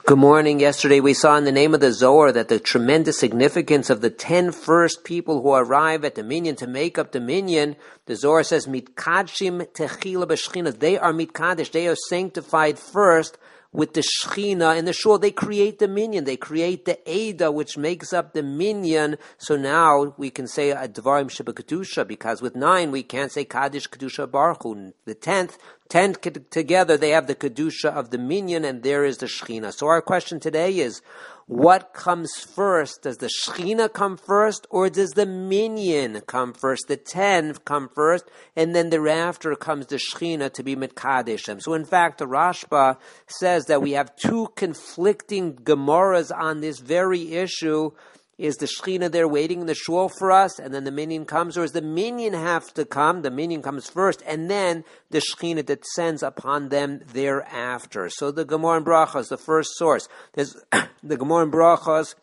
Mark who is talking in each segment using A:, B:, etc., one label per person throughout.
A: Good morning. Yesterday we saw in the name of the Zohar that the tremendous significance of the 10 first people who arrive at the minyan to make up the minyan. The Zohar says, Mitkadshim techila b'shchina. They are mitkadesh. They are sanctified first with the Shechina in the shul. They create the minyan. They create the Eidah, which makes up the minyan. So now we can say a Dvarim Shebekadusha, because with 9 we can't say Kaddish Kedusha Baruch Hu. The 10 together, they have the Kedusha of the minyan, and there is the Shechina. So our question today is, what comes first? Does the Shechina come first, or does the minyan come first? The 10 come first, and then thereafter comes the Shechina to be Mitkadeshim. So in fact, the Rashba says that we have two conflicting Gemaras on this very issue. Is the Shechina there waiting in the shul for us, and then the minyan comes, or does the minyan have to come? The minyan comes first, and then the Shechina descends upon them thereafter. So the Gemara in Brachos, the first source. There's the Gemara in Brachos,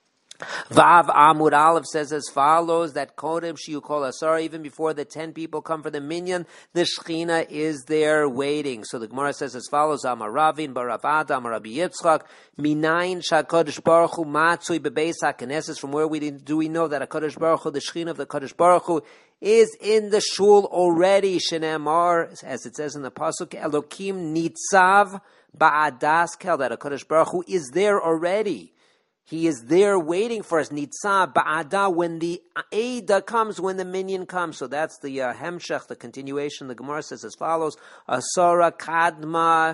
A: Vav Amud Aleph says as follows, that Kodem Shiu Kol Asar, even before the 10 people come for the minyan, the Shechina is there waiting. So the Gemara says as follows, Amar Ravin, Baravada, Amar Rabbi Yitzchak, Minayin Shakadosh Baruch Hu Matzui Bebeis HaKnesses. From where do we know that HaKadosh Baruch Hu, the Shechina of the Kadosh Baruch Hu, is in the shul already? Shenemar, as it says in the pasuk, Elokim Nitzav Ba'adas Kel, that HaKadosh Baruch Hu is there already. He is there waiting for us. Nitzah ba'ada, when the Eidah comes, when the minyan comes. So that's the hemshech, the continuation. The Gemara says as follows: Asara kadma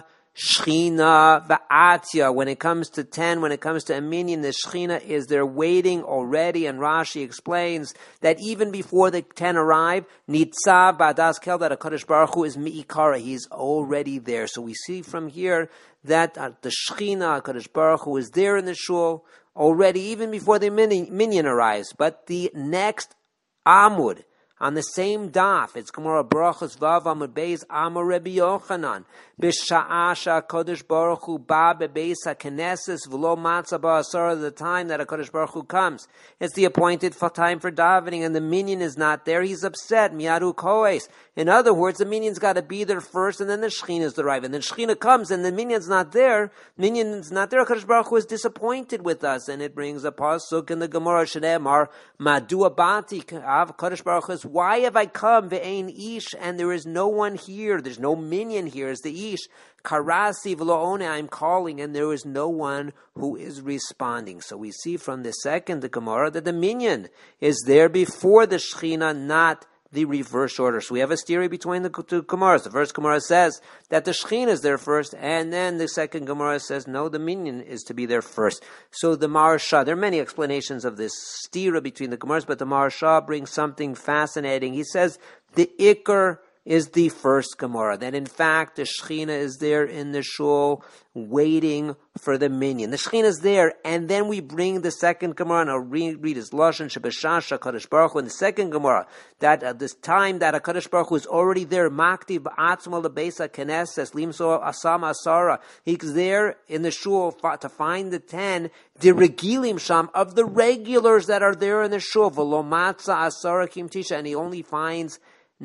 A: Shechina va'atya. When it comes to 10, when it comes to a minyan, the Shechina is there waiting already. And Rashi explains that even before the 10 arrive, Nitzah ba'adas kel, that HaKadosh Baruch Hu is mi'ikara. He's already there. So we see from here that the Shechina, HaKadosh Baruch Hu, is there in the shul already, even before the minyan arrives. But the next Amud, on the same daf, it's Gemara Brachos Vav Amud Beis, Amar Rabbi Yochanan, B'sha'a she'HaKadosh Baruch Hu ba bebeis HaKnesses v'lo matzah ba'asara, the time that HaKadosh Baruch Hu comes. It's the appointed time for davening, and the minyan is not there. He's upset. Miyaru koes. In other words, the minyan's got to be there first, and then the Shechina's arrive. And then Shechina comes, and the minyan's not there. HaKadosh Baruch Hu is disappointed with us. And it brings a pasuk in the Gemara, Shneimar, Madua bati, HaKadosh Baruch Hu is, why have I come, ve'ein ish, and there is no one here. There's no minyan here. It's the ish. Karasi v'lo'one, I'm calling, and there is no one who is responding. So we see from the second, the Gemara, that the minyan is there before the Shechina, not the reverse order. So we have a theory between the two Gemaras. The first Gemara says that the Shechina is there first, and then the second Gemara says, no, the minyan is to be there first. So the Maharsha, there are many explanations of this stira between the Gemaras, but the Maharsha brings something fascinating. He says the Iker is the first Gemara, that in fact the Shechina is there in the shul waiting for the minyan. The Shechina is there, and then we bring the second Gemara, and I'll read his Lashon, Shebeshasha HaKadosh Baruch Hu, in the second Gemara, that at this time that HaKadosh Baruch Hu is already there, Makti ba'atzmo lebeis HaKnesses, limso asam asara, he's there in the shul to find the 10, the regilim sham, of the regulars that are there in the shul, v'lo matzah asara kim tisha, and he only finds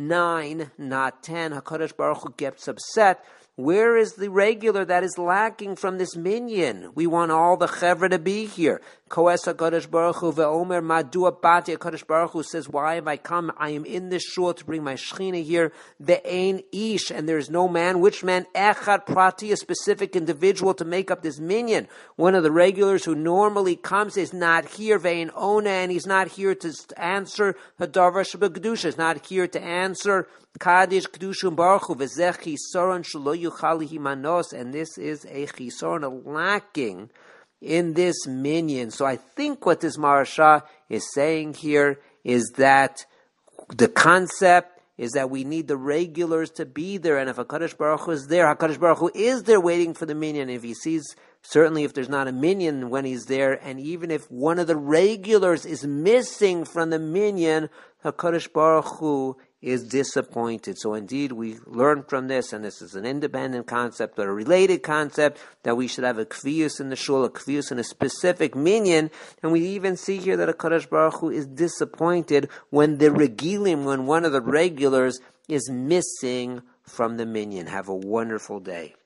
A: 9, not 10. HaKadosh Baruch Hu gets upset. Where is the regular that is lacking from this minyan? We want all the chevra to be here. Koes HaKadosh Baruch Hu ve'omer madua bati. HaKadosh Baruch Hu says, why have I come? I am in this shul to bring my Shechina here. Ve'ein ish, and there is no man. Which man? Echad prati, a specific individual to make up this minyan. One of the regulars who normally comes is not here. Ve'ein ona, and he's not here to answer Hadavar Shebekadusha. He's not here to answer Kaddish Kedushim Baruch Hu. V'zeh chisoron shelo yuchal himanos, and this is a chisoron, a lacking in this minyan. So I think what this Maharsha is saying here is that the concept is that we need the regulars to be there, and if HaKadosh Baruch Hu is there, HaKadosh Baruch Hu is there waiting for the minyan. If he sees, certainly if there's not a minyan when he's there, and even if one of the regulars is missing from the minyan, HaKadosh Baruch Hu is disappointed. So indeed, we learn from this, and this is an independent concept, but a related concept, that we should have a kviyus in the shul, a kviyus in a specific minyan, and we even see here that HaKadosh Baruch Hu is disappointed when the regilim, when one of the regulars is missing from the minyan. Have a wonderful day.